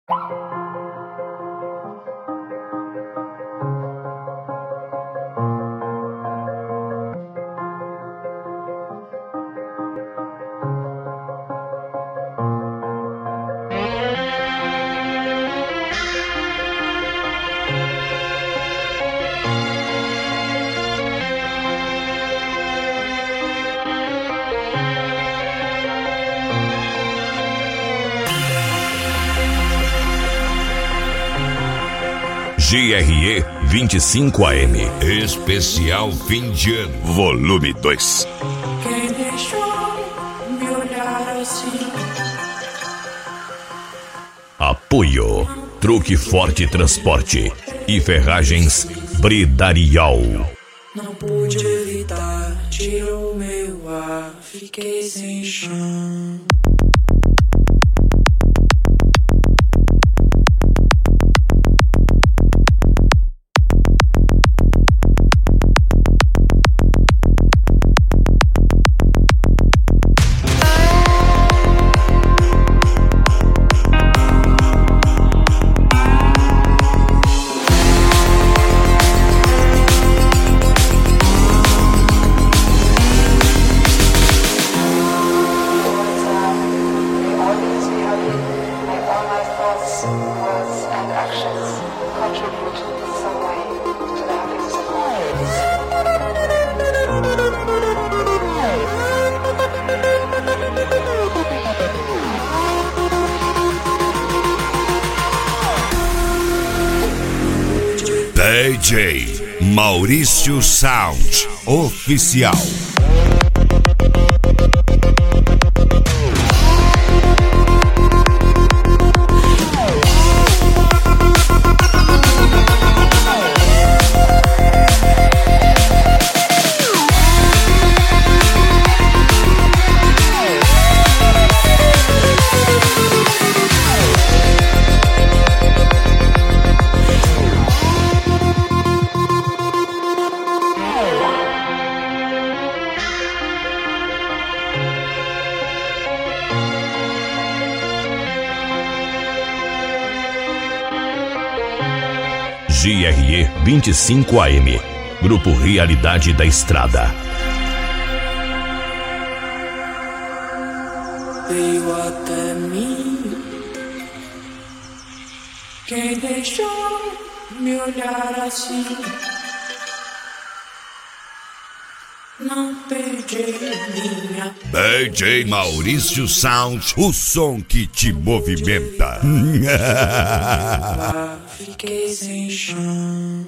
GRE 25 AM. Especial fim de ano. Volume 2. Quem deixou me olhar assim? Apoio Truque Forte Transporte e Ferragens Bridarial. Não pude evitar, tirou meu ar, fiquei sem chão. DJ Maurício Sound Oficial. GRE 25 AM. Grupo Realidade da Estrada. Veio até mim. Quem deixou me olhar assim? Não perdi minha. DJ Maurício Sound, o som que te movimenta. Fiquei sem chão.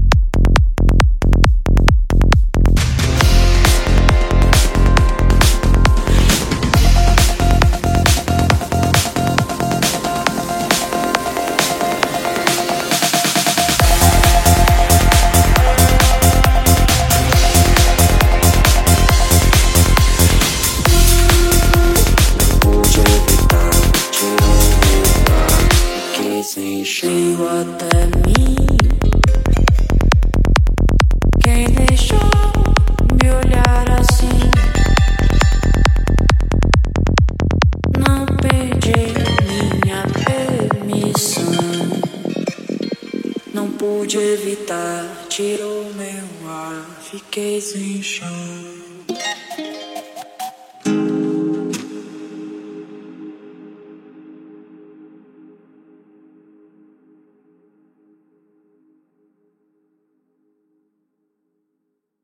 Veio até mim. Quem deixou me olhar assim? Não perdi minha permissão. Não pude evitar, tirou meu ar, fiquei sem chão.